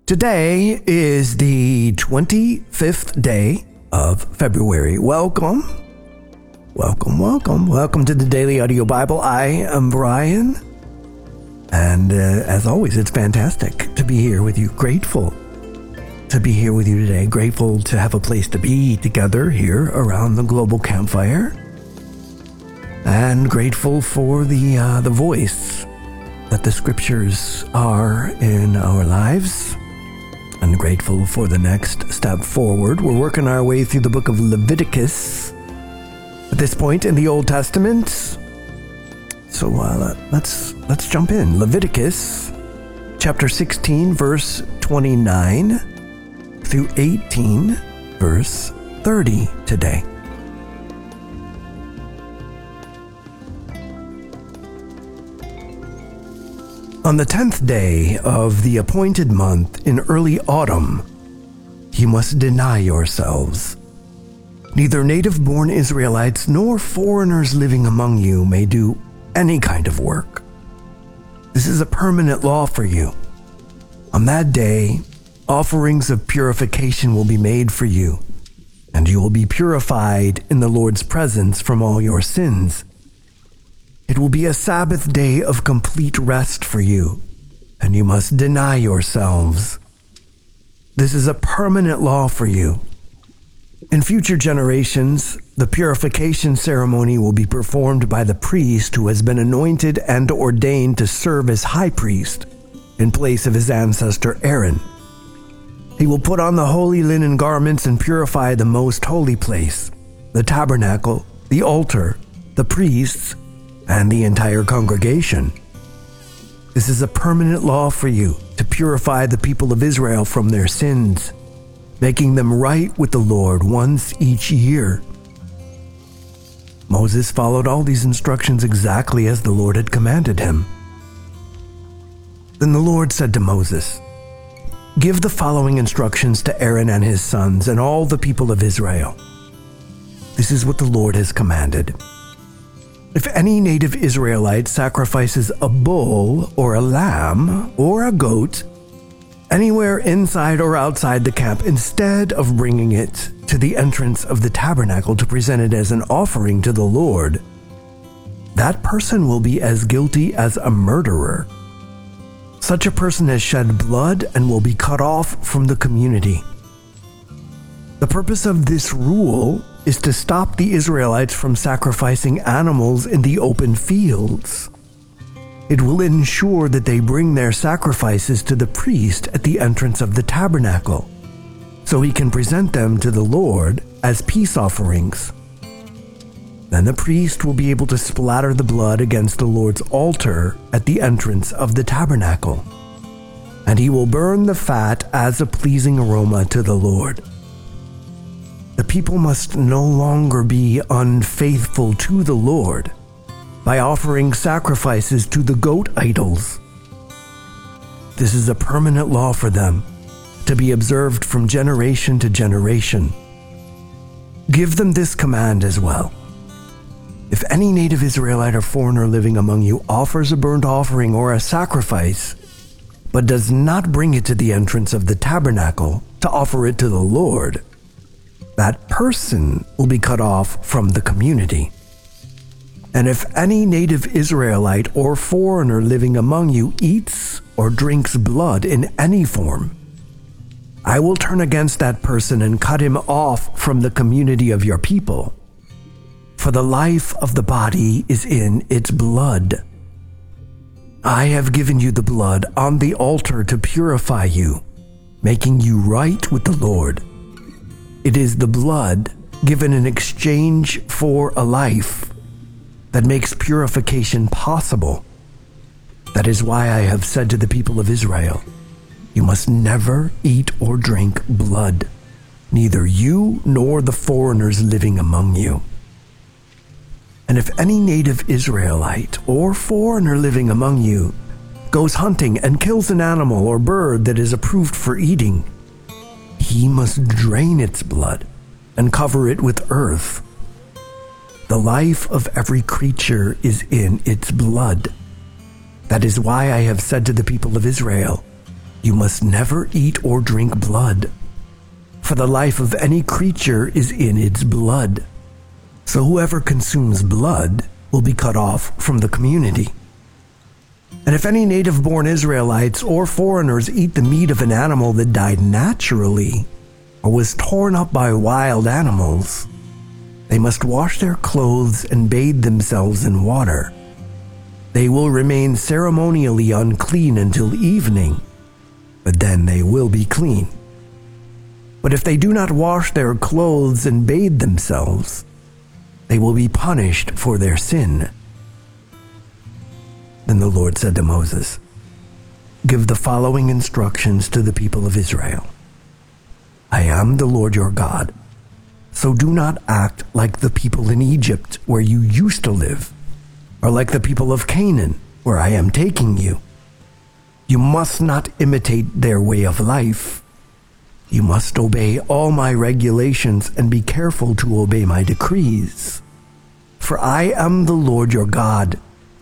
Today is the 25th day of February. Welcome to the Daily Audio Bible. I am Brian, and as always, it's fantastic to be here with you. Grateful to be here with you today. Grateful to have a place to be together here around the global campfire, and grateful for the voice that the scriptures are in our lives. And grateful for the next step forward. We're working our way through the book of Leviticus at this point in the Old Testament. So let's jump in. Leviticus chapter 16, verse 29 through 18, verse 30 today. On the 10th day of the appointed month in early autumn, you must deny yourselves. Neither native-born Israelites nor foreigners living among you may do any kind of work. This is a permanent law for you. On that day, offerings of purification will be made for you, and you will be purified in the Lord's presence from all your sins. It will be a Sabbath day of complete rest for you, and you must deny yourselves. This is a permanent law for you. In future generations, the purification ceremony will be performed by the priest who has been anointed and ordained to serve as high priest in place of his ancestor Aaron. He will put on the holy linen garments and purify the most holy place, the tabernacle, the altar, the priests, and the entire congregation. This is a permanent law for you to purify the people of Israel from their sins, making them right with the Lord once each year. Moses followed all these instructions exactly as the Lord had commanded him. Then the Lord said to Moses, "Give the following instructions to Aaron and his sons and all the people of Israel. This is what the Lord has commanded. If any native Israelite sacrifices a bull or a lamb or a goat anywhere inside or outside the camp, instead of bringing it to the entrance of the tabernacle to present it as an offering to the Lord, that person will be as guilty as a murderer. Such a person has shed blood and will be cut off from the community. The purpose of this rule is to stop the Israelites from sacrificing animals in the open fields. It will ensure that they bring their sacrifices to the priest at the entrance of the tabernacle, so he can present them to the Lord as peace offerings. Then the priest will be able to splatter the blood against the Lord's altar at the entrance of the tabernacle, and he will burn the fat as a pleasing aroma to the Lord. The people must no longer be unfaithful to the Lord by offering sacrifices to the goat idols. This is a permanent law for them to be observed from generation to generation. Give them this command as well. If any native Israelite or foreigner living among you offers a burnt offering or a sacrifice, but does not bring it to the entrance of the tabernacle to offer it to the Lord, that person will be cut off from the community. And if any native Israelite or foreigner living among you eats or drinks blood in any form, I will turn against that person and cut him off from the community of your people. For the life of the body is in its blood. I have given you the blood on the altar to purify you, making you right with the Lord. It is the blood given in exchange for a life that makes purification possible. That is why I have said to the people of Israel, you must never eat or drink blood, neither you nor the foreigners living among you. And if any native Israelite or foreigner living among you goes hunting and kills an animal or bird that is approved for eating, he must drain its blood and cover it with earth. The life of every creature is in its blood. That is why I have said to the people of Israel, You must never eat or drink blood, for the life of any creature is in its blood. So whoever consumes blood will be cut off from the community. And if any native-born Israelites or foreigners eat the meat of an animal that died naturally or was torn up by wild animals, they must wash their clothes and bathe themselves in water. They will remain ceremonially unclean until evening, but then they will be clean. But if they do not wash their clothes and bathe themselves, they will be punished for their sin. Then the Lord said to Moses, "Give the following instructions to the people of Israel. I am the Lord your God, so do not act like the people in Egypt where you used to live, or like the people of Canaan where I am taking you. You must not imitate their way of life. You must obey all my regulations and be careful to obey my decrees. For I am the Lord your God.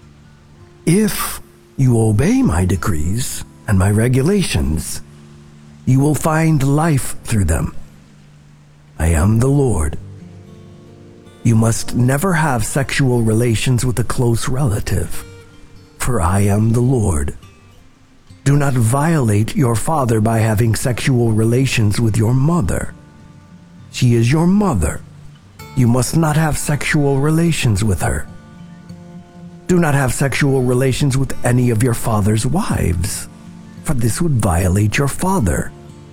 If you obey my decrees and my regulations, you will find life through them. I am the Lord. You must never have sexual relations with a close relative, for I am the Lord. Do not violate your father by having sexual relations with your mother. She is your mother. You must not have sexual relations with her. Do not have sexual relations with any of your father's wives, for this would violate your father.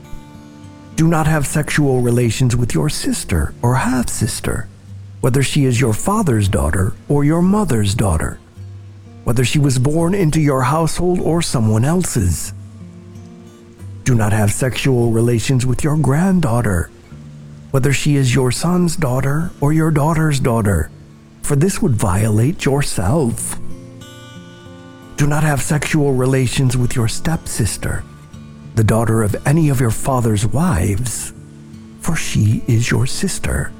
Do not have sexual relations with your sister or half-sister, whether she is your father's daughter or your mother's daughter, whether she was born into your household or someone else's. Do not have sexual relations with your granddaughter, whether she is your son's daughter or your daughter's daughter, for this would violate yourself. Do not have sexual relations with your stepsister, the daughter of any of your father's wives, for she is your sister.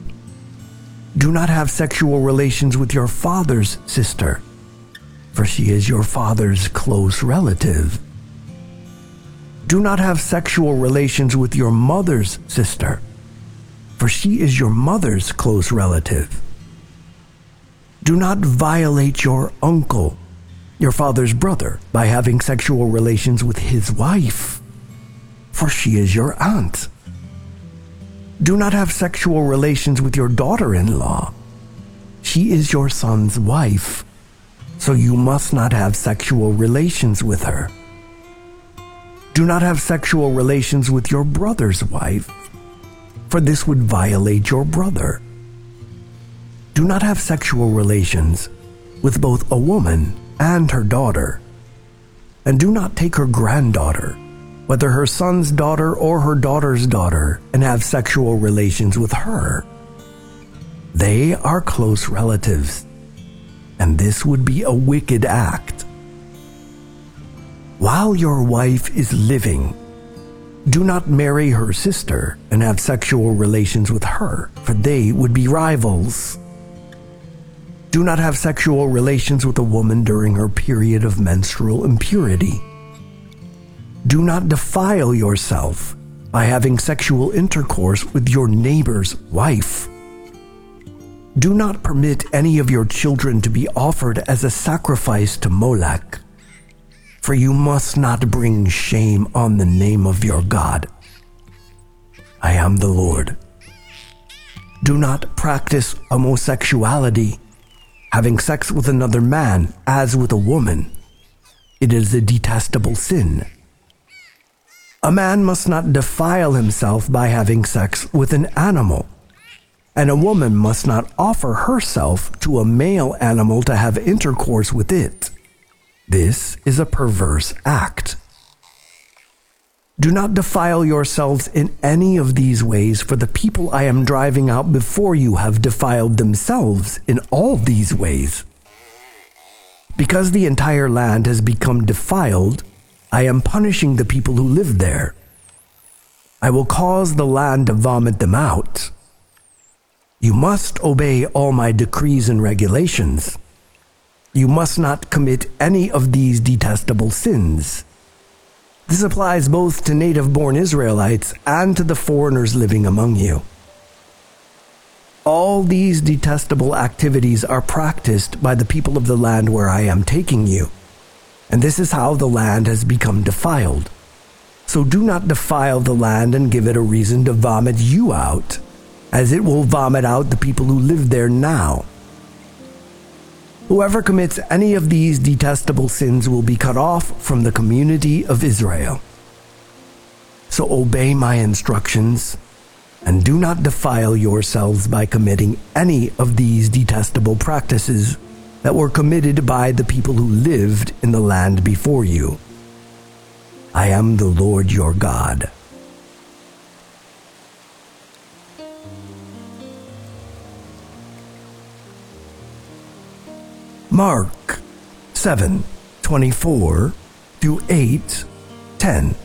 Do not have sexual relations with your father's sister, for she is your father's close relative. Do not have sexual relations with your mother's sister, for she is your mother's close relative. Do not violate your uncle, your father's brother, by having sexual relations with his wife, for she is your aunt. Do not have sexual relations with your daughter-in-law. She is your son's wife, so you must not have sexual relations with her. Do not have sexual relations with your brother's wife, for this would violate your brother. Do not have sexual relations with both a woman and her daughter, and do not take her granddaughter, whether her son's daughter or her daughter's daughter, and have sexual relations with her. They are close relatives, and this would be a wicked act. While your wife is living, do not marry her sister and have sexual relations with her, for they would be rivals. Do not have sexual relations with a woman during her period of menstrual impurity. Do not defile yourself by having sexual intercourse with your neighbor's wife. Do not permit any of your children to be offered as a sacrifice to Molech, for you must not bring shame on the name of your God. I am the Lord. Do not practice homosexuality, having sex with another man as with a woman. It is a detestable sin. A man must not defile himself by having sex with an animal, and a woman must not offer herself to a male animal to have intercourse with it. This is a perverse act. Do not defile yourselves in any of these ways, for the people I am driving out before you have defiled themselves in all these ways. Because the entire land has become defiled, I am punishing the people who live there. I will cause the land to vomit them out. You must obey all my decrees and regulations. You must not commit any of these detestable sins. This applies both to native-born Israelites and to the foreigners living among you. All these detestable activities are practiced by the people of the land where I am taking you, and this is how the land has become defiled. So do not defile the land and give it a reason to vomit you out, as it will vomit out the people who live there now. Whoever commits any of these detestable sins will be cut off from the community of Israel. So obey my instructions, and do not defile yourselves by committing any of these detestable practices that were committed by the people who lived in the land before you. I am the Lord your God. Mark 7:24 through 8:10.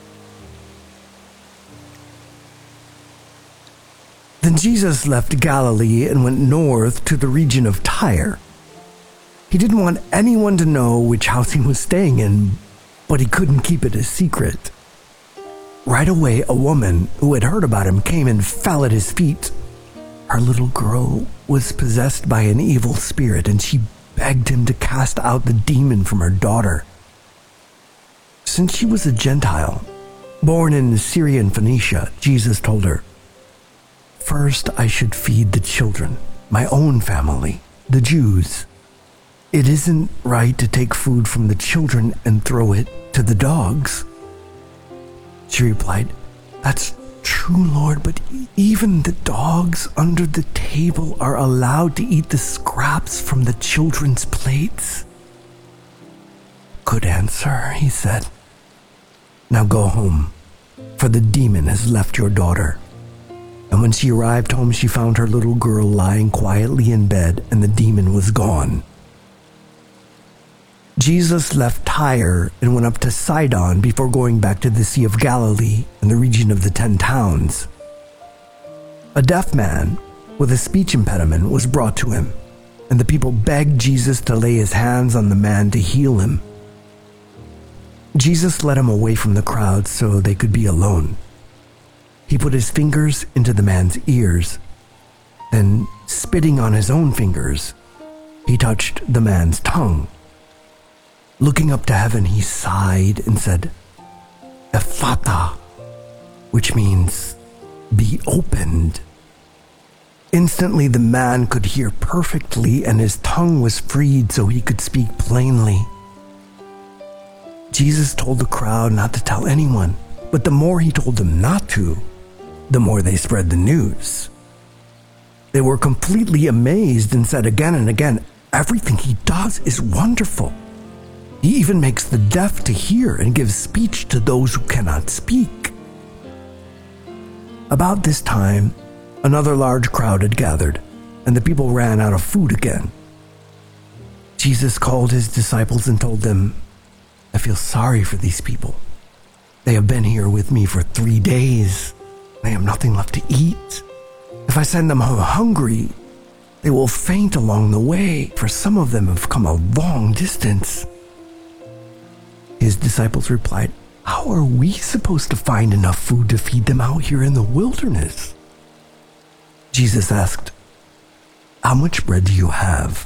Then Jesus left Galilee and went north to the region of Tyre. He didn't want anyone to know which house he was staying in, but he couldn't keep it a secret. Right away, a woman who had heard about him came and fell at his feet. Her little girl was possessed by an evil spirit, and she begged him to cast out the demon from her daughter. Since she was a Gentile, born in Syrian Phoenicia, Jesus told her, "First I should feed the children, my own family, the Jews. It isn't right to take food from the children and throw it to the dogs." She replied, "That's true, Lord, but even the dogs under the table are allowed to eat the scraps from the children's plates." "Good answer," he said. "Now go home, for the demon has left your daughter." And when she arrived home, she found her little girl lying quietly in bed, and the demon was gone. Jesus left Tyre and went up to Sidon before going back to the Sea of Galilee and the region of the 10 towns. A deaf man with a speech impediment was brought to him, and the people begged Jesus to lay his hands on the man to heal him. Jesus led him away from the crowd so they could be alone. He put his fingers into the man's ears. Then, spitting on his own fingers, he touched the man's tongue. Looking up to heaven, he sighed and said, "Ephphatha," which means, "be opened." Instantly the man could hear perfectly, and his tongue was freed so he could speak plainly. Jesus told the crowd not to tell anyone, but the more he told them not to, the more they spread the news. They were completely amazed and said again and again, "Everything he does is wonderful. He even makes the deaf to hear and gives speech to those who cannot speak." About this time, another large crowd had gathered, and the people ran out of food again. Jesus called his disciples and told them, "I feel sorry for these people. They have been here with me for 3 days. They have nothing left to eat. If I send them home hungry, they will faint along the way, for some of them have come a long distance." His disciples replied, "How are we supposed to find enough food to feed them out here in the wilderness?" Jesus asked, "How much bread do you have?"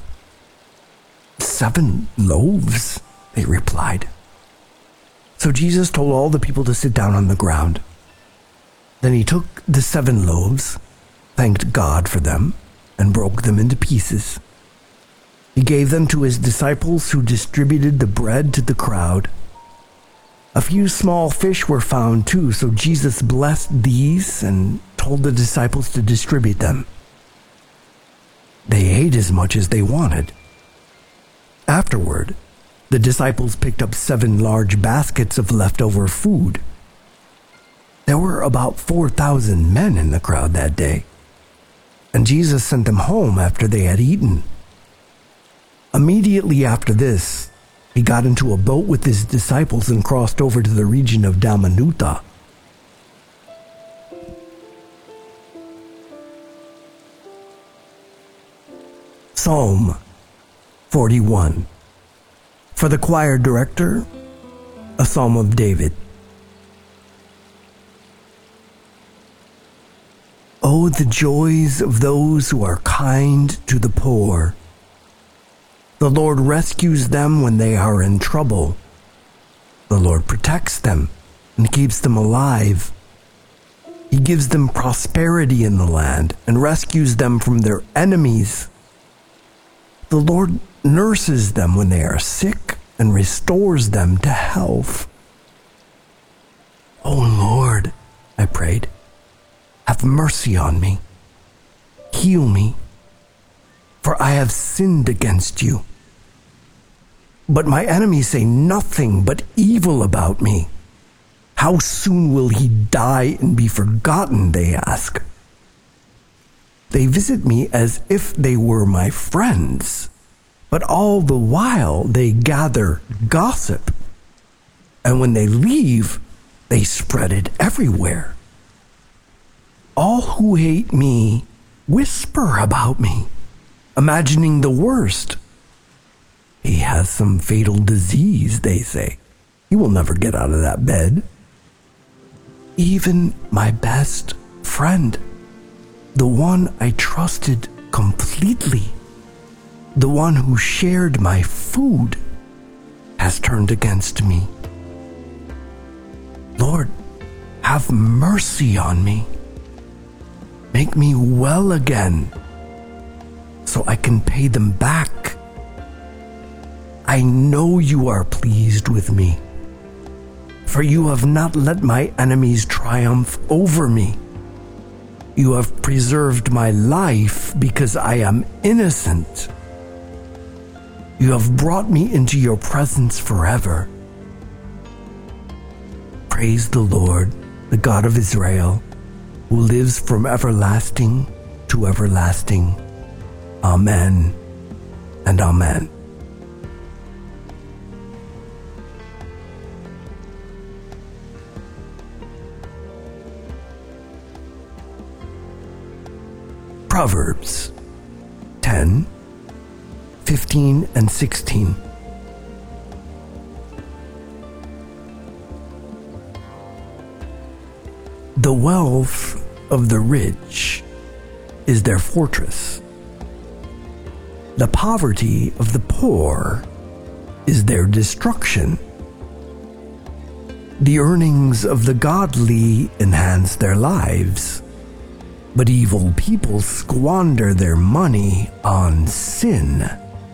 "7 loaves," they replied. So Jesus told all the people to sit down on the ground. Then he took the 7 loaves, thanked God for them, and broke them into pieces. He gave them to his disciples, who distributed the bread to the crowd. A few small fish were found too, so Jesus blessed these and told the disciples to distribute them. They ate as much as they wanted. Afterward, the disciples picked up 7 large baskets of leftover food. There were about 4,000 men in the crowd that day, and Jesus sent them home after they had eaten. Immediately after this, he got into a boat with his disciples and crossed over to the region of Dalmanutha. Psalm 41. For the choir director, a psalm of David. Oh, the joys of those who are kind to the poor. The Lord rescues them when they are in trouble. The Lord protects them and keeps them alive. He gives them prosperity in the land and rescues them from their enemies. The Lord nurses them when they are sick and restores them to health. Oh Lord, I prayed, have mercy on me. Heal me, for I have sinned against you. But my enemies say nothing but evil about me. How soon will he die and be forgotten, they ask. They visit me as if they were my friends, but all the while they gather gossip. And when they leave, they spread it everywhere. All who hate me whisper about me, imagining the worst. He has some fatal disease, they say. He will never get out of that bed. Even my best friend, the one I trusted completely, the one who shared my food, has turned against me. Lord, have mercy on me. Make me well again so I can pay them back. I know you are pleased with me, for you have not let my enemies triumph over me. You have preserved my life because I am innocent. You have brought me into your presence forever. Praise the Lord, the God of Israel, who lives from everlasting to everlasting. Amen and amen. Proverbs 10, 15, and 16. The wealth of the rich is their fortress. The poverty of the poor is their destruction. The earnings of the godly enhance their lives, but evil people squander their money on sin.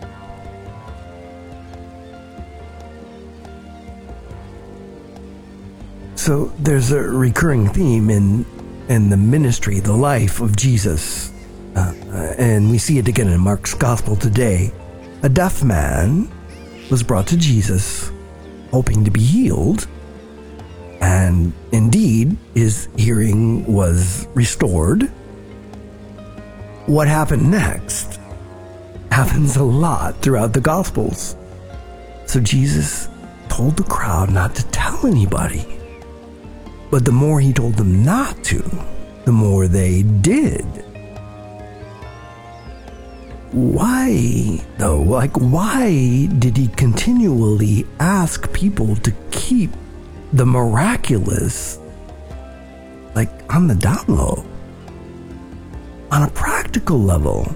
So there's a recurring theme in the ministry, the life of Jesus. And we see it again in Mark's gospel today. A deaf man was brought to Jesus, hoping to be healed. And indeed, his hearing was restored. What happened next happens a lot throughout the Gospels. So Jesus told the crowd not to tell anybody. But the more he told them not to, the more they did. Why, though? Why did he continually ask people to keep the miraculous, on the down low, on a practical level?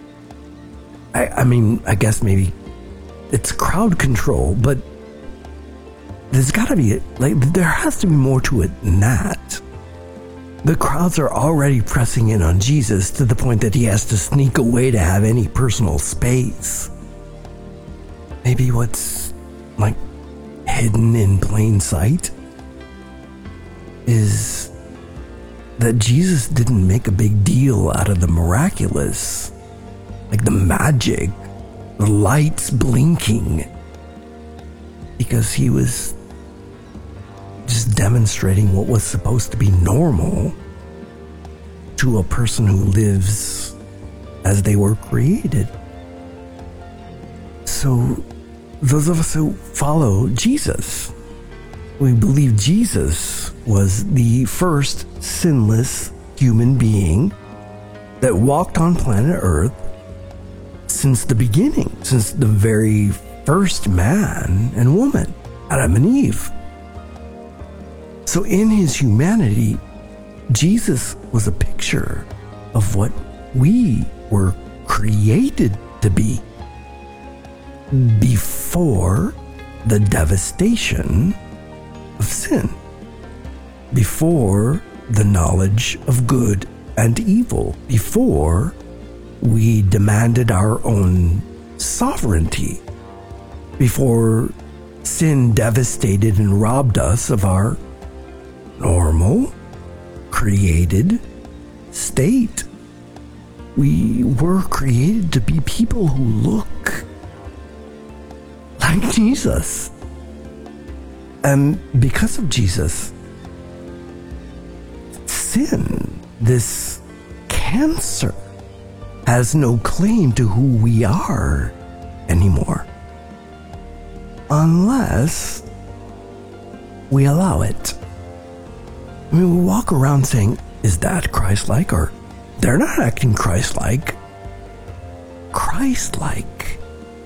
I guess maybe it's crowd control, but there's gotta be, there has to be more to it than that. The crowds are already pressing in on Jesus to the point that he has to sneak away to have any personal space. Maybe what's, hidden in plain sight is that Jesus didn't make a big deal out of the miraculous, the magic, the lights blinking, because he was just demonstrating what was supposed to be normal to a person who lives as they were created. So those of us who follow Jesus, we believe Jesus was the first sinless human being that walked on planet Earth since the beginning, since the very first man and woman, Adam and Eve. So in his humanity, Jesus was a picture of what we were created to be before the devastation of sin, before the knowledge of good and evil, before we demanded our own sovereignty, before sin devastated and robbed us of our normal, created state. We were created to be people who look like Jesus. And because of Jesus, sin, this cancer, has no claim to who we are anymore, unless we allow it. I mean, we walk around saying, is that Christ-like? Or they're not acting Christ-like. Christ-like.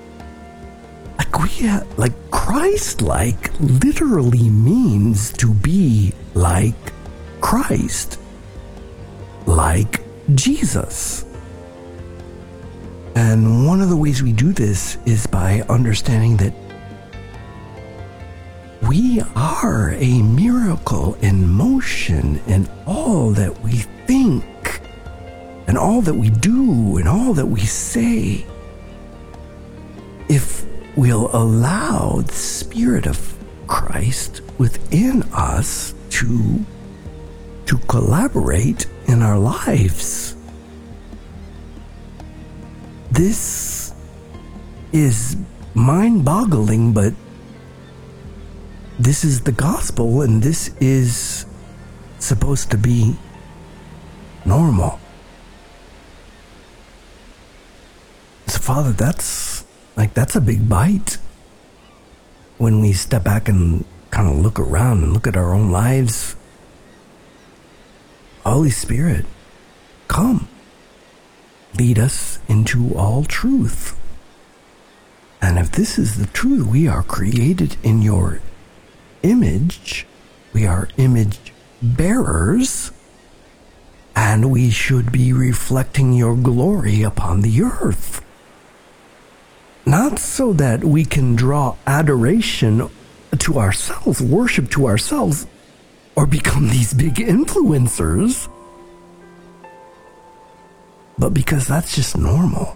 Like Christ-like literally means to be like Christ. Like Jesus. And one of the ways we do this is by understanding that we are a miracle in motion in all that we think, and all that we do, and all that we say. If we'll allow the Spirit of Christ within us to collaborate in our lives. This is mind-boggling, but this is the gospel, and this is supposed to be normal. So, Father, that's a big bite. When we step back and kind of look around and look at our own lives, Holy Spirit, come. Lead us into all truth. And if this is the truth, we are created in your image. We are image bearers. And we should be reflecting your glory upon the earth. Not so that we can draw adoration to ourselves, worship to ourselves, or become these big influencers, but because that's just normal.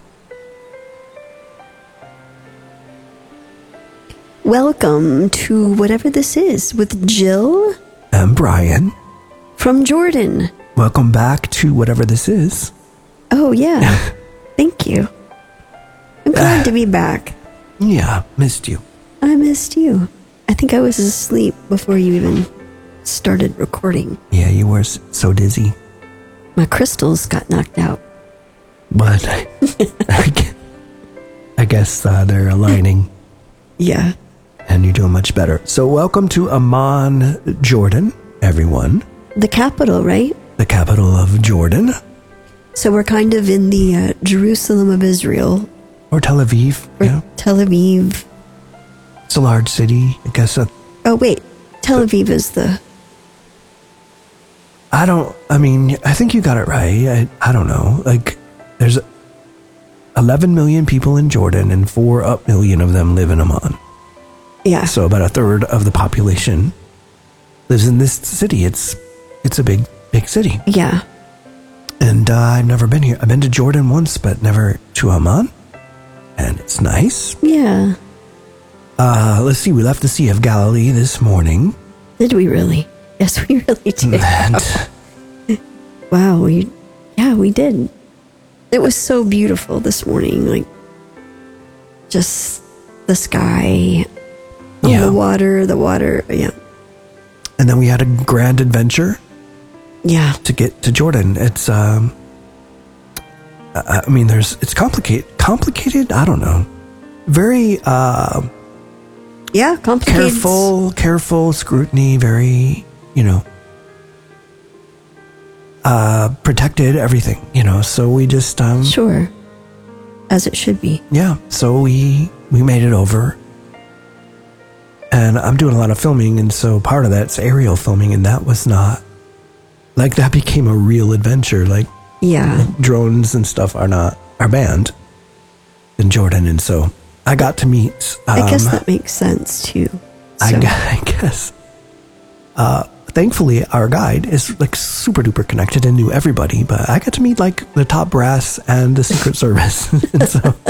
Welcome to Whatever This Is with Jill and Brian from Jordan. Welcome back to Whatever This Is. Oh, yeah. Thank you. I'm glad to be back. Yeah, missed you. I missed you. I think I was asleep before you even started recording. Yeah, you were so dizzy. My crystals got knocked out. But I guess they're aligning. Yeah. And you're doing much better. So welcome to Amman, Jordan, everyone. The capital, right? The capital of Jordan. So we're kind of in the Jerusalem of Israel. Or Tel Aviv. Or yeah. Tel Aviv. It's a large city, I guess. Oh, wait. Tel Aviv is the... I think you got it right. I don't know. Like, there's 11 million people in Jordan, and 4 million of them live in Amman. Yeah. So about a third of the population lives in this city. It's a big city. Yeah. And I've never been here. I've been to Jordan once, but never to Amman. And it's nice. Yeah. Let's see. We left the Sea of Galilee this morning. Did we really? Yes, we really did. And wow. We did. It was so beautiful this morning. Like, just the sky, the water. Yeah. And then we had a grand adventure. Yeah. To get to Jordan. It's, it's complicated. I don't know. Very, complicated. Careful scrutiny, very, protected, everything, so we just, sure. As it should be. Yeah. So we made it over, and I'm doing a lot of filming. And so part of that's aerial filming, and that was not Like that became a real adventure. Like Yeah. drones and stuff are banned in Jordan. And so I got to meet, I guess that makes sense too. So. I guess. Thankfully, our guide is like super duper connected and knew everybody, but I got to meet like the top brass and the Secret Service. And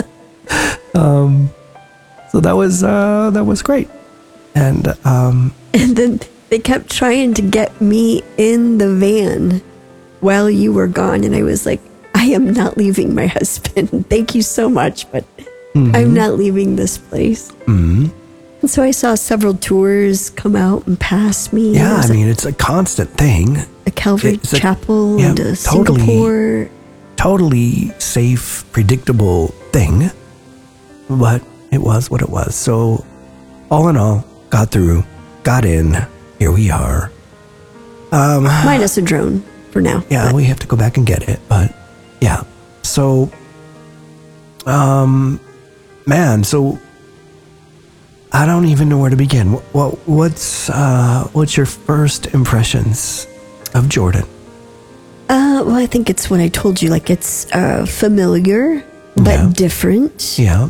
so that was great. And then they kept trying to get me in the van while you were gone. And I was like, I am not leaving my husband. Thank you so much, but I'm not leaving this place. Mm-hmm. And so I saw several tours come out and pass me. Yeah, I mean, it's a constant thing. A Calvary Chapel and a Singapore. Totally safe, predictable thing. But it was what it was. So all in all, got through, got in, here we are. Minus a drone for now. Yeah, we have to go back and get it. But yeah. So, man, so I don't even know where to begin. What's your first impressions of Jordan? Well, I think it's what I told you. Like, it's familiar, but different. Yeah.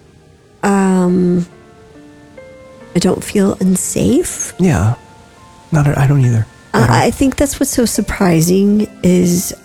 I don't feel unsafe. Yeah. I don't either. I think that's what's so surprising is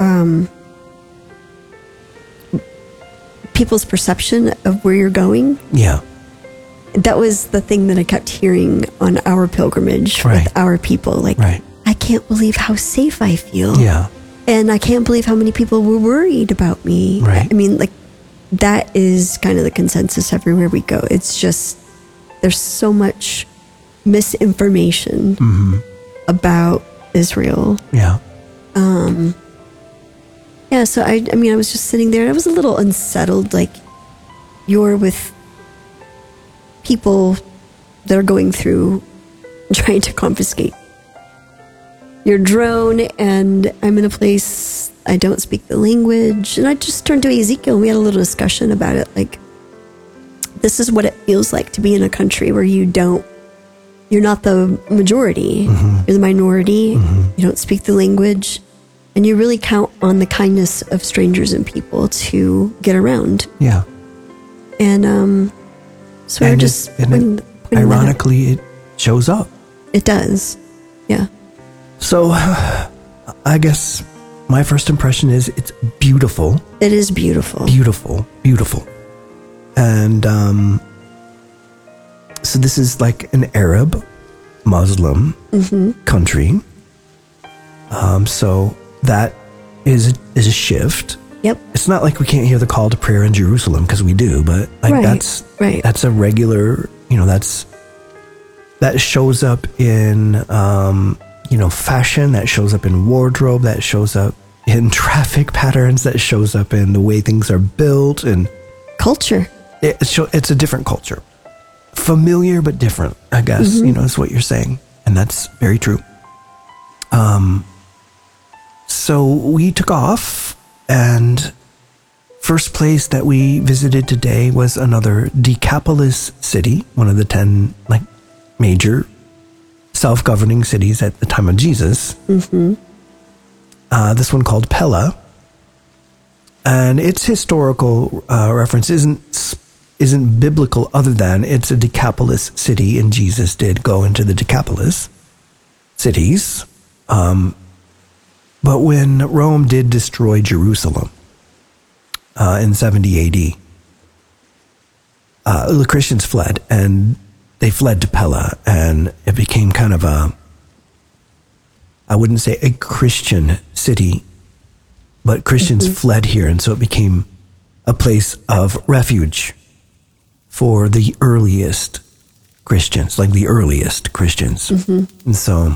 people's perception of where you're going. Yeah. That was the thing that I kept hearing on our pilgrimage with our people. Like, I can't believe how safe I feel. Yeah. And I can't believe how many people were worried about me. Right. I mean, like, that is kind of the consensus everywhere we go. It's just, there's so much misinformation about Israel. Yeah. Yeah, so I mean, I was just sitting there and I was a little unsettled. Like, you're with people that are going through trying to confiscate your drone, and I'm in a place I don't speak the language. And I just turned to Ezekiel and we had a little discussion about it. Like, this is what it feels like to be in a country where you're not the majority, you're the minority, you don't speak the language, and you really count on the kindness of strangers and people to get around. Yeah. And so we're just ironically, it shows up. It does. Yeah. So I guess my first impression is it's beautiful. It is beautiful. Beautiful. Beautiful. And so this is like an Arab Muslim country. So that is a shift. Yep. It's not like we can't hear the call to prayer in Jerusalem, because we do, but like that's a regular, that shows up in fashion, that shows up in wardrobe, that shows up in traffic patterns, that shows up in the way things are built and culture. It's a different culture. Familiar but different, I guess, is what you're saying. And that's very true. So we took off, and first place that we visited today was another Decapolis city, one of the 10 major self-governing cities at the time of Jesus. This one called Pella, and its historical reference isn't biblical, other than it's a Decapolis city, and Jesus did go into the Decapolis cities. But when Rome did destroy Jerusalem in 70 AD, the Christians fled, and they fled to Pella, and it became kind of I wouldn't say a Christian city, but Christians fled here, and so it became a place of refuge for the earliest Christians, like the earliest Christians. And so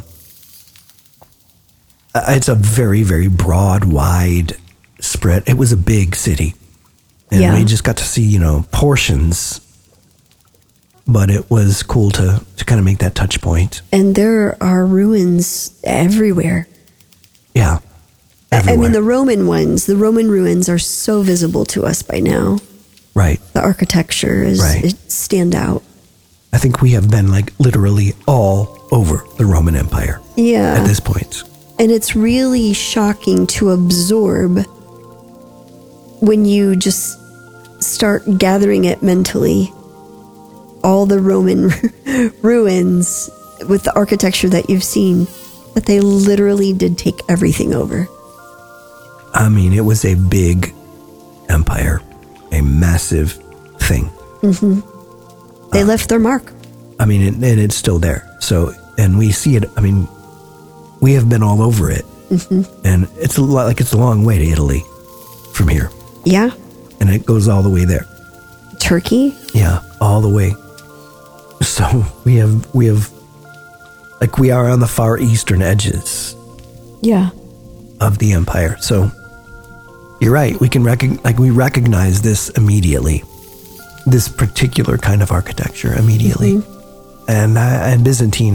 it's a very, very broad, wide spread. It was a big city, and we just got to see, portions, but it was cool to kind of make that touch point. And there are ruins everywhere. Yeah. Everywhere. I mean, the Roman ruins are so visible to us by now. Right. The architecture it stand out. I think we have been literally all over the Roman Empire. Yeah. At this point. And it's really shocking to absorb when you just start gathering it mentally. All the Roman ruins with the architecture that you've seen, that they literally did take everything over. I mean, it was a big empire, a massive thing. They left their mark. I mean, and it's still there. So, and we see it. I mean, we have been all over it, and it's a lot, like it's a long way to Italy from here, Yeah. and it goes all the way there. Turkey. Yeah, all the way. So we have, like, we are on the far eastern edges Yeah. of the empire. So you're right. We can we recognize this immediately, this particular kind of architecture immediately, and Byzantine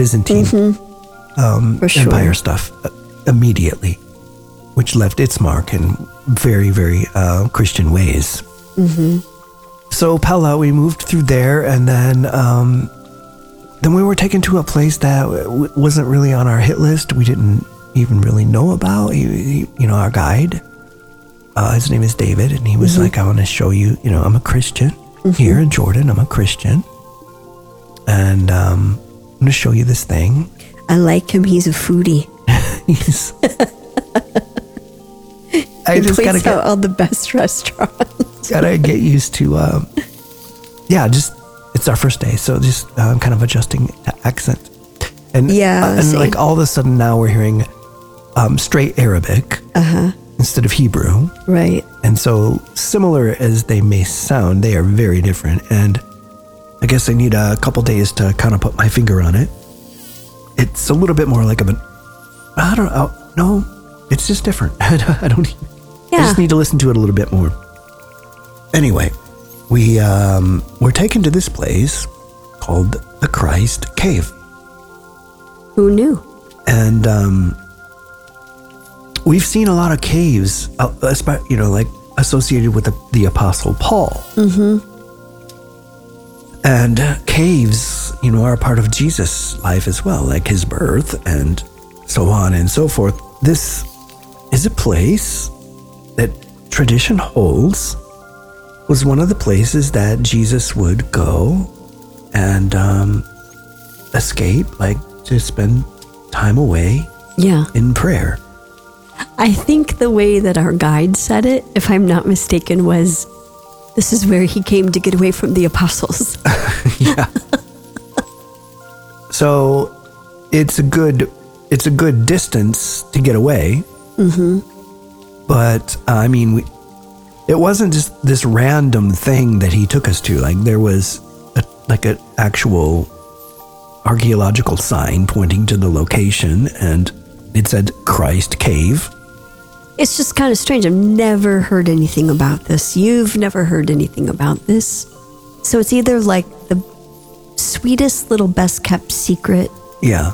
For sure. empire stuff immediately, which left its mark in very, very Christian ways. So Pella, we moved through there, and then we were taken to a place that wasn't really on our hit list. We didn't even really know about. Our guide, his name is David, and he was like, "I want to show you. I'm a Christian here in Jordan. I'm a Christian, and I'm going to show you this thing." I like him. He's a foodie. He's. He points out all the best restaurants. Gotta get used to. It's our first day, so just kind of adjusting the accent. And same. like all of a sudden now we're hearing straight Arabic instead of Hebrew. Right. And so similar as they may sound, they are very different. And I guess I need a couple days to kind of put my finger on it. It's a little bit more like I don't know. No, it's just different. I don't. I just need to listen to it a little bit more. Anyway, we were taken to this place called the Christ Cave. Who knew? And we've seen a lot of caves, like associated with the Apostle Paul. And caves, are a part of Jesus' life as well, like his birth and so on and so forth. This is a place that tradition holds was one of the places that Jesus would go and escape, like to spend time away in prayer. I think the way that our guide said it, if I'm not mistaken, was this is where he came to get away from the apostles. Yeah. So it's a good distance to get away. But I mean, it wasn't just this random thing that he took us to. Like there was an actual archaeological sign pointing to the location, and it said Christ Cave. It's just kind of strange. I've never heard anything about this. You've never heard anything about this. So it's either like the sweetest little best kept secret. Yeah.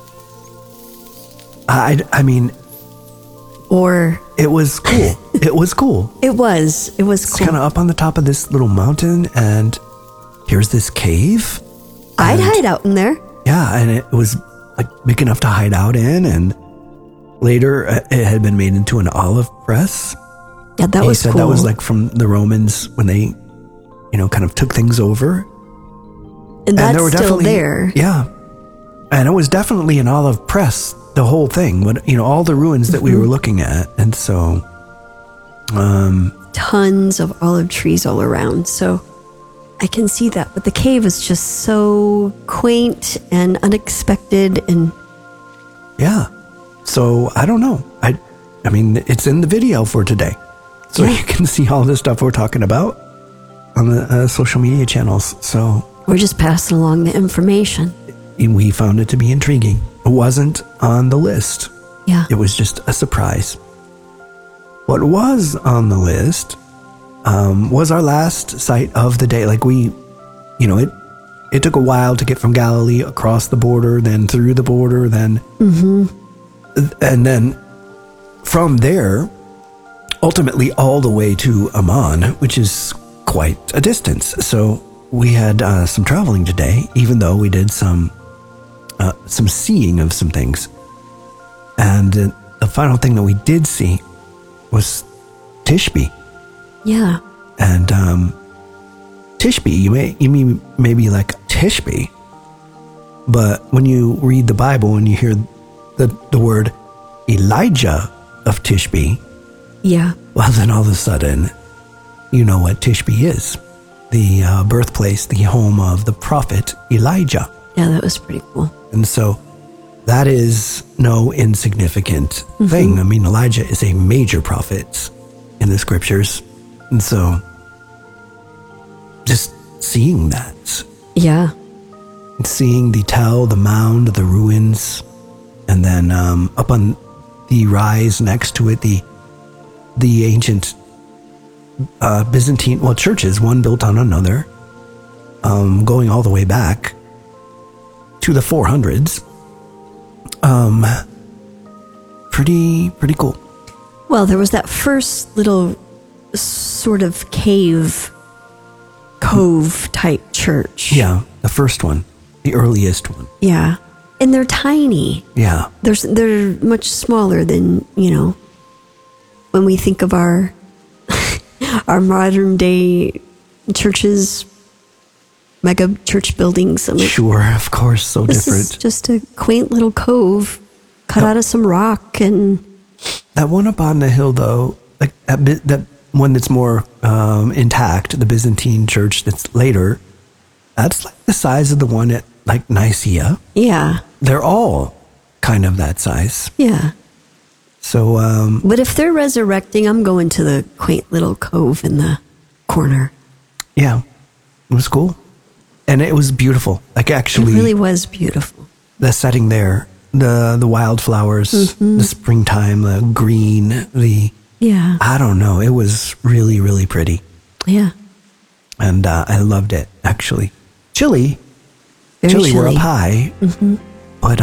I mean, or it was cool. It was cool. It was cool. It's kind of up on the top of this little mountain, and here's this cave. I'd hide out in there. Yeah, and it was like big enough to hide out in, and later it had been made into an olive press. Yeah, that was cool. He said that was like from the Romans when they, kind of took things over. And that's still there. Yeah. And it was definitely an olive press, the whole thing, but all the ruins that we were looking at. And so tons of olive trees all around. So I can see that. But the cave is just so quaint and unexpected, and yeah. So I don't know. I mean, it's in the video for today. So you can see all this stuff we're talking about on the social media channels. So we're just passing along the information. We found it to be intriguing. It wasn't on the list. Yeah. It was just a surprise. What was on the list was our last site of the day. Like it took a while to get from Galilee across the border, then through the border, then and then from there, ultimately all the way to Amman, which is quite a distance. So we had some traveling today, even though we did some seeing of some things. And the final thing that we did see was Tishbe. Yeah. And Tishbe, you may be like, Tishbe? But when you read the Bible and you hear the word Elijah of Tishbe, Yeah. well, then all of a sudden, you know what Tishbe is. The birthplace, the home of the prophet Elijah. Yeah, that was pretty cool. And so that is no insignificant thing. I mean, Elijah is a major prophet in the scriptures. And so just seeing that, Yeah. seeing the mound, the ruins, and then up on the rise next to it, the ancient Byzantine, churches, one built on another, going all the way back to the 400s. Pretty cool. Well, there was that first little sort of cove type church. Yeah, the first one, the earliest one. Yeah. And they're tiny. Yeah. They're much smaller than, when we think of our modern day churches, mega church buildings. Sure, of course, so this different. is just a quaint little cove cut out of some rock. And that one up on the hill, though, like that one that's more intact, the Byzantine church that's later, that's like the size of the one at like Nicaea. yeah, They're all kind of that size. yeah. So, But if they're resurrecting, I'm going to the quaint little cove in the corner. yeah, it was cool. And it was beautiful. Like, actually, It really was beautiful. the setting there, the wildflowers, the springtime, the green, Yeah, I don't know. It was really, really pretty. yeah. And I loved it, actually. Chilly. Very Chilly, we're up chilly. high. But,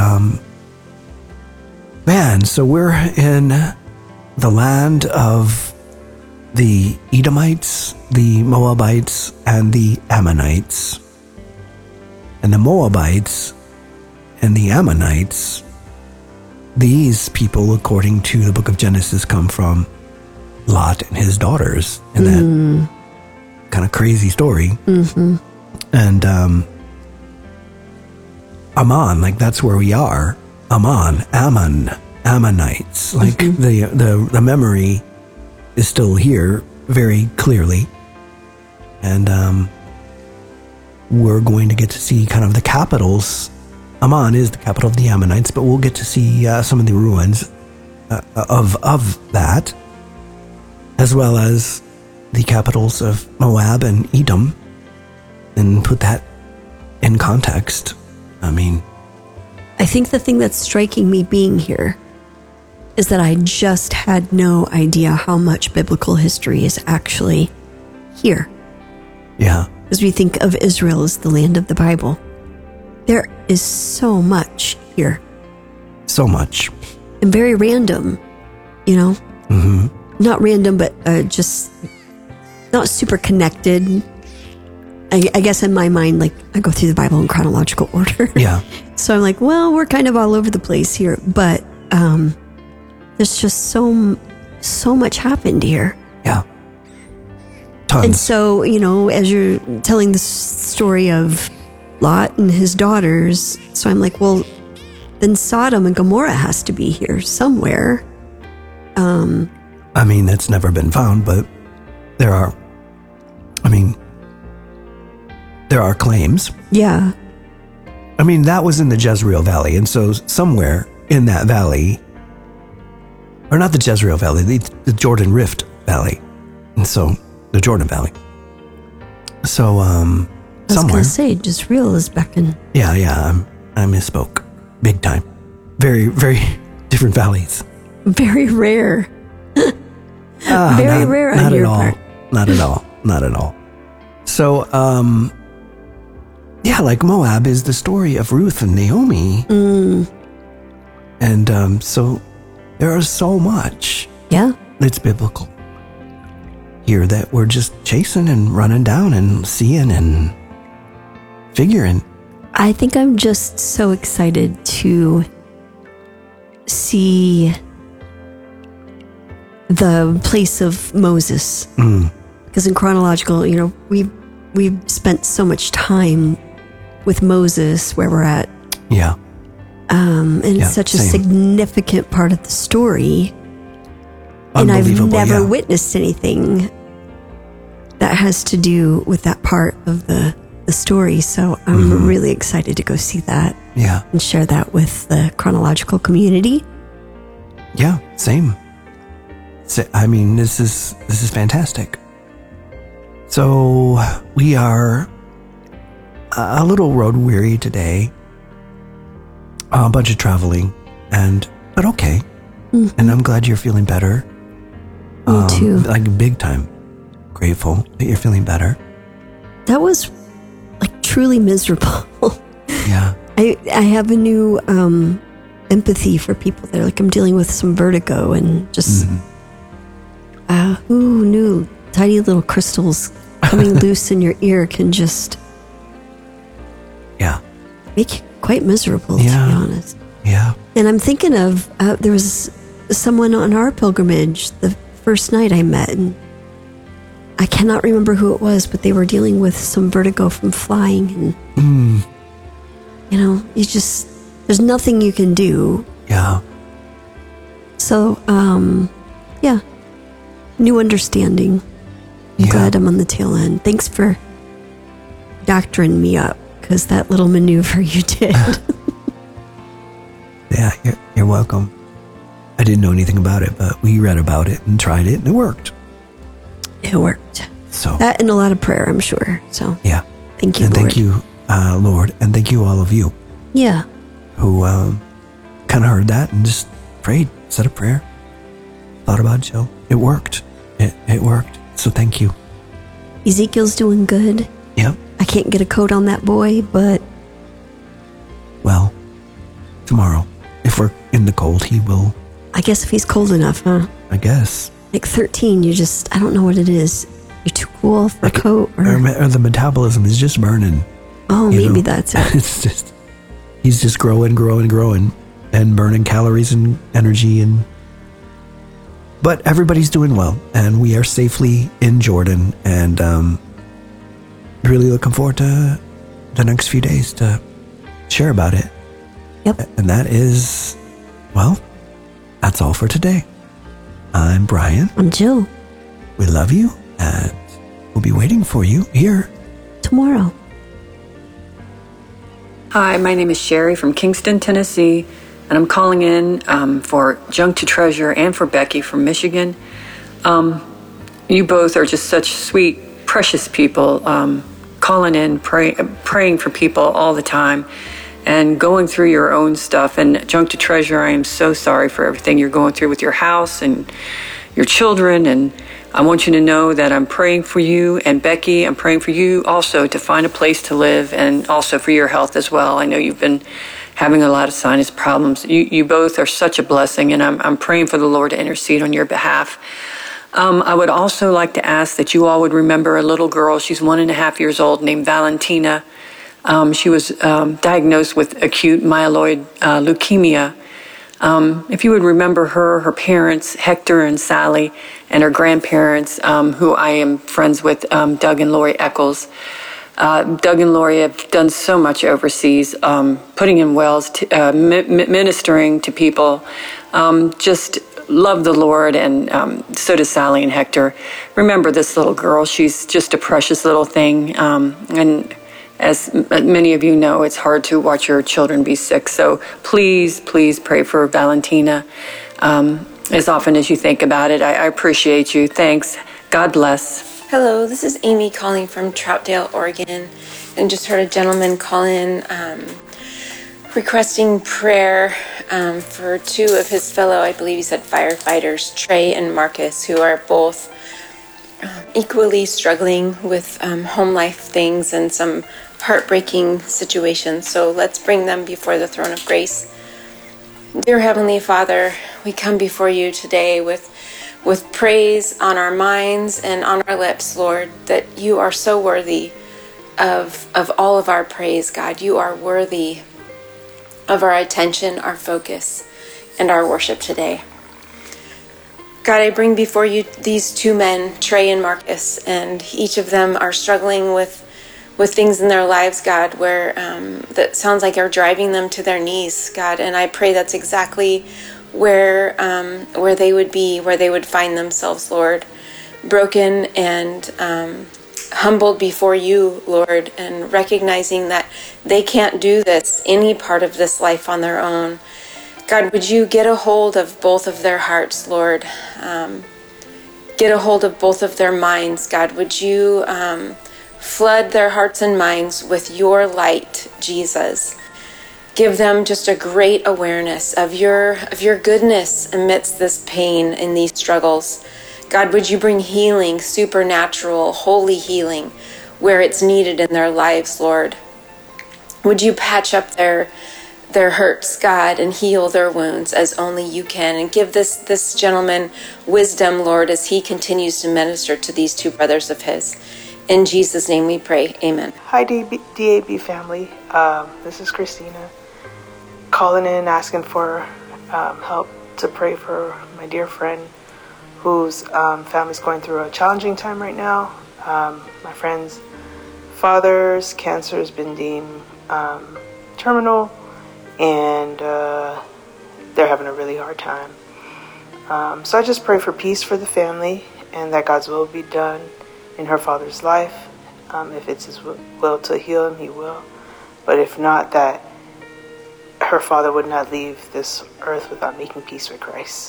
man, so we're in the land of the Edomites, the Moabites, and the Ammonites. And the Moabites and the Ammonites, these people, according to the book of Genesis, come from Lot and his daughters in that kind of crazy story. And Ammon, like, that's where we are. Ammonites. Like, the memory is still here very clearly. And we're going to get to see kind of the capitals. Ammon is the capital of the Ammonites, but we'll get to see some of the ruins of that, as well as the capitals of Moab and Edom, and put that in context. I mean, I think the thing that's striking me being here is that I just had no idea how much biblical history is actually here. yeah, As we think of Israel as the land of the Bible, there is so much here. so much. And very random, Not random, but just not super connected. I guess in my mind, like, I go through the Bible in chronological order. Yeah, So I'm like, well, we're kind of all over the place here, but there's just so much happened here. yeah. Tons. And so, as you're telling the story of Lot and his daughters, so I'm like, well, then Sodom and Gomorrah has to be here somewhere. I mean, that's never been found, but there are claims. Yeah. I mean, that was in the Jezreel Valley, and so somewhere in that valley, or not the Jezreel Valley, the Jordan Rift Valley, and so the Jordan Valley. So, I was somewhere. going to say, Jezreel is back in. Yeah, I misspoke, big time. Very, very different valleys. Very rare. Very rare on not your at all. part. Not at all. Not at all. So, yeah, like Moab is the story of Ruth and Naomi. And so there is so much Yeah. that's biblical here that we're just chasing and running down and seeing and figuring. I think I'm just so excited to see the place of Moses. Because in chronological, we've spent so much time with Moses where we're at. Yeah. And it's such a significant part of the story. And I've never witnessed anything that has to do with that part of the story. So I'm really excited to go see that. Yeah. And share that with the chronological community. Yeah, same. I mean, this is fantastic. So we are a little road weary today. A bunch of traveling, but okay. And I'm glad you're feeling better. Me too. Like big time grateful that you're feeling better. That was like truly miserable. Yeah. I have a new empathy for people that are like, I'm dealing with some vertigo and just who knew tiny little crystals coming loose in your ear can just make you quite miserable, to be honest. Yeah. And I'm thinking of there was someone on our pilgrimage the first night I met, and I cannot remember who it was, but they were dealing with some vertigo from flying, and there's nothing you can do. Yeah. So new understanding. I'm glad I'm on the tail end. Thanks for doctoring me up, because that little maneuver you did. Yeah, you're welcome. I didn't know anything about it, but we read about it and tried it, and it worked. It worked. So that and a lot of prayer, I'm sure. So yeah, thank you, and Lord. Thank you, Lord, and thank you all of you. Yeah. Who kind of heard that and just prayed, said a prayer, thought about it. So it worked. It worked. So thank you. Ezekiel's doing good. Yep. I can't get a coat on that boy, but well, tomorrow, if we're in the cold, he will. I guess if he's cold enough, huh? I guess. Like 13, I don't know what it is. You're too cool for a coat. Or the metabolism is just burning. Oh, maybe that's it. It's just, he's just growing and burning calories and energy. But everybody's doing well, and we are safely in Jordan, and really looking forward to the next few days to share about it. Yep. And that is, well, that's all for today. I'm Brian. I'm Jill. We love you, and we'll be waiting for you here tomorrow. Hi, my name is Sherry from Kingston, Tennessee, and I'm calling in for Junk to Treasure and for Becky from Michigan. You both are just such sweet, precious people, calling in, praying for people all the time, and going through your own stuff. And Junk to Treasure, I am so sorry for everything you're going through with your house and your children, and I want you to know that I'm praying for you. And Becky, I'm praying for you also to find a place to live, and also for your health as well. I know you've been having a lot of sinus problems. You both are such a blessing, and I'm praying for the Lord to intercede on your behalf. I would also like to ask that you all would remember a little girl. She's 1.5 years old, named Valentina. She was diagnosed with acute myeloid leukemia. If you would remember her parents, Hector and Sally, and her grandparents, who I am friends with, Doug and Lori Eccles. Doug and Lori have done so much overseas, putting in wells, ministering to people, just love the Lord, and so does Sally and Hector. Remember this little girl. She's just a precious little thing, and as many of you know, it's hard to watch your children be sick. So please, please pray for Valentina as often as you think about it. I appreciate you. Thanks. God bless. Hello, this is Amy calling from Troutdale, Oregon, and just heard a gentleman call in requesting prayer for two of his fellow, I believe he said firefighters, Trey and Marcus, who are both equally struggling with home life things and some heartbreaking situations. So let's bring them before the throne of grace. Dear Heavenly Father, we come before you today with praise on our minds and on our lips, Lord, that you are so worthy of all of our praise, God. You are worthy of our attention, our focus. and our worship today. God, I bring before you these two men, Trey and Marcus, and each of them are struggling with things in their lives, God, where that sounds like are driving them to their knees, God. And I pray that's exactly where they would be, where they would find themselves, Lord, broken and humbled before you, Lord, and recognizing that they can't do this, any part of this life on their own. God, would you get a hold of both of their hearts, Lord? Get a hold of both of their minds, God. Would you flood their hearts and minds with your light, Jesus? Give them just a great awareness of your goodness amidst this pain and these struggles. God, would you bring healing, supernatural, holy healing, where it's needed in their lives, Lord? Would you patch up their hurts, God, and heal their wounds as only you can, and give this gentleman wisdom, Lord, as he continues to minister to these two brothers of his. In Jesus' name we pray. Amen. Hi, DAB family. This is Christina calling in asking for help to pray for my dear friend whose family's going through a challenging time right now. My friend's father's cancer has been deemed terminal, and they're having a really hard time. So I just pray for peace for the family and that God's will be done in her father's life. If it's his will to heal him, he will. But if not, that her father would not leave this earth without making peace with Christ.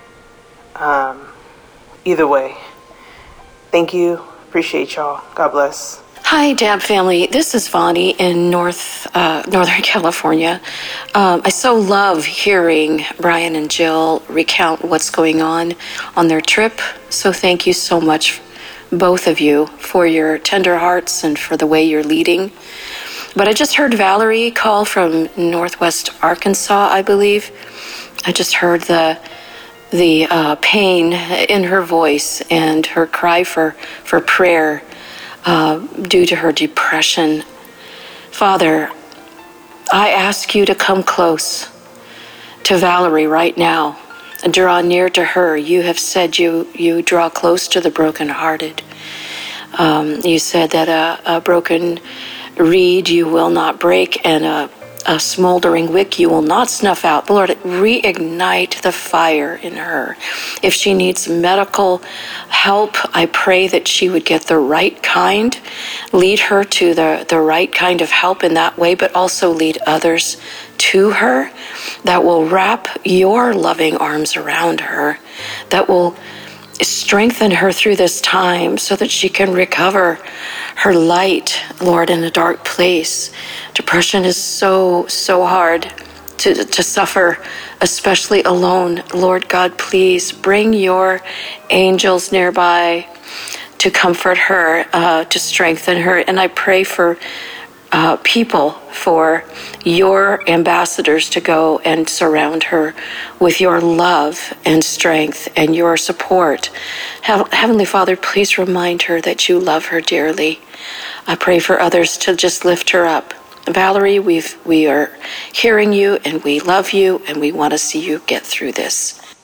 Either way, thank you. Appreciate y'all. God bless. Hi, DAB family. This is Vonnie in Northern California. I so love hearing Brian and Jill recount what's going on their trip. So thank you so much, both of you, for your tender hearts and for the way you're leading. But I just heard Valerie call from Northwest Arkansas, I believe. I just heard the pain in her voice and her cry for prayer due to her depression. Father, I ask you to come close to Valerie right now and draw near to her. You have said you draw close to the brokenhearted. You said that a broken reed you will not break, and a smoldering wick you will not snuff out. Lord, reignite the fire in her. If she needs medical help, I pray that she would get the right kind. Lead her to the right kind of help in that way, but also lead others to her that will wrap your loving arms around her, that will strengthen her through this time so that she can recover her light, Lord, in a dark place. Depression is so hard to suffer, especially alone. Lord God, please bring your angels nearby to comfort her, to strengthen her. And I pray for people, for your ambassadors to go and surround her with your love and strength and your support. Heavenly Father, please remind her that you love her dearly. I pray for others to just lift her up. Valerie, we are hearing you, and we love you, and we want to see you get through this.